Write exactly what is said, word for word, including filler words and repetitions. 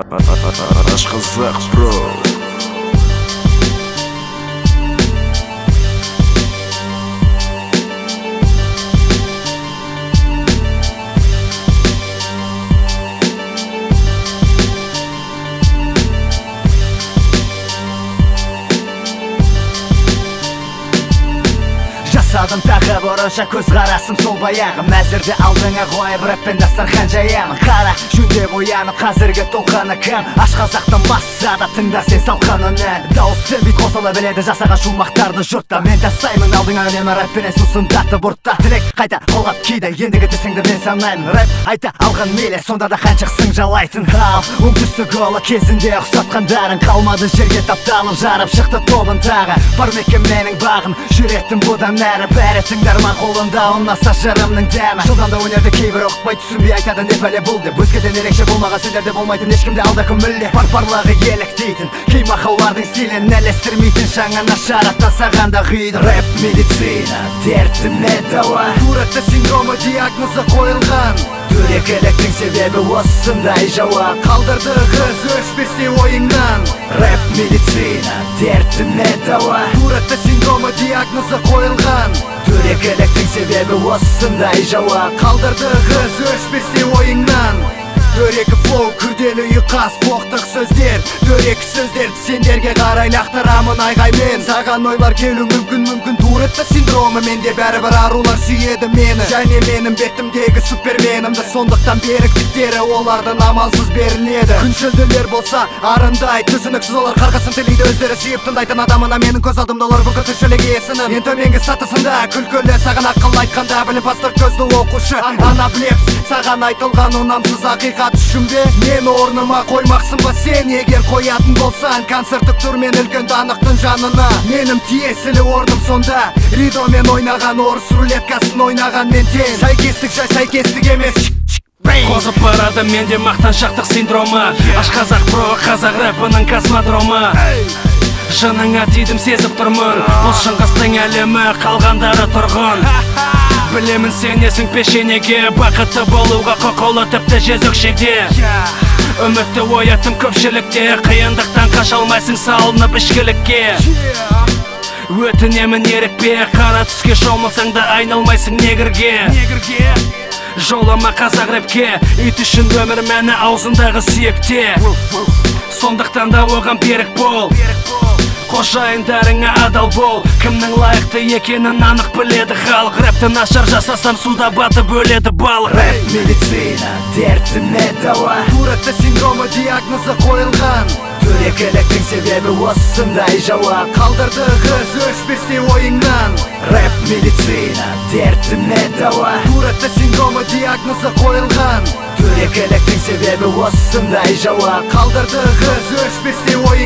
Ашқазақ бро. Жасадым тағы бұрынша көз қарасым сол баяғым. Әзірде алдыңа қойып рэппен дастархан жаямын. Қара жүнде боянып қазіргі толқаны кім? Ашқазақтан басса да тыңда сен салқан үнін. Дауыс пен бит қосыла біледі жасаған шумақтарды жұртта. Мен тастаймын алдыңа үнемі рэппенен сусындатып ұртта. Тілек қайта қолғап кейді ендігі тісіңді мен санаймын. Рэп айта алған мейлі сонда да қаншықсың жалайтын. Ал оңтүстік олы кезінде ұқсатқандарың қалмады жерге тапталып жарып шықты тобын тағы. Бар мекен менің бағым жүреттім бұдан әрі. Бәрі тыңдарман қолында ұнаса жырымның дәмі. Жылдан да өнерді кейбір ұқпай түсінбей айтады не пәле бұл деп. Өзгеден ерекше болмаған сендерде болмайтын ешкімде алда кім мүлде. Бар-барлығы еліктейтін кей мақаулардың стилін әлестірмейтін шаңына шараттан сағанда ғиды. Рэп медицина дертіме дауа. Туретті синдромы диагнозы қойылған. Дөрекіліктің себебі осындай жауап. Қалдырды қыз өшпесте ойыңнан. Рэп медицина дертіме дауа. Туретті синдромы диагнозы қойылған. Дөрекіліктің себебі осындай жауап. Қалдырды қыз өшпесте ойыңнан. Дөрекі флоу, күрделі ұйқас, боқтық сөздер. Дөрекі сөздерді сендерге қарай лақтырамын айғаймен. Саған ойлар келу мүмкін мүмкін Туретті синдромы менде бәрібір арулар сүйеді мені. Және менің бетімдегі суперменімді. Сондықтан беріктіктері олардың амалсыз беріледі. Күншілділер болса арындай түсініксіз олар қарғасын тілейді. Өздері сүйіп тыңдайтын адамына менің көз алдымда олар бүкіл тіршілік иесінің ең төменгі сатысында. Күлкілі саған ақыл айтқанда білімпаздар көзді оқушы. Ана білепс саған айтылған ұнамсыз ақиқат үшімде. Мен орныма қоймақсың ба сен егер қоятын болсан. Концерттік турмен үлкен данықтың жанына. Менің тиесілі орным сонда. Ридомен ойнаған орыс рулеткасын ойнаған мен тең. Сәйкестік жай сәйкестік емес. Қозып барады менде мақтаншақтық синдромы. Ашқазақ бро қазақ рэпінің космодромы. Жыныңа тидім сезіп тұрмын. Бұл шыңғыстың әлемі қалғандары тұрғын. Білемін сенесің пешенеге. Бақытты болуға құқылы тіпті жезөкшеде. Үмітті оятым көпшілікте. Қиындықтан қаша алмайсың салынып ішкілікке. Өтінемін ерікпе. Қара түске шомылсаң да айналмайсың негірге. Жолама қазақ рэпке. Ит үшін өмір мәні аузындағы сүйекте. Сондықтан да оған берік бол. Қожайындарыңа адал бол. Кімнің лайықты екенін анық біледі халық. Рэпті нашар жасасам суда батып өледі балық. Рэп медицина дертіме дауа. Туретті синдромы диагнозы қойылған. Дөрекіліктің себебі осындай жауап. Қалдырды қыз өшпесте ойыңнан. Рэп медицина дертіме дауа. Туретті синдромы диагнозы қойылған. Дөрекіліктің себебі осындай жауап. Қалдырды қыз өшпесте ойыңнан.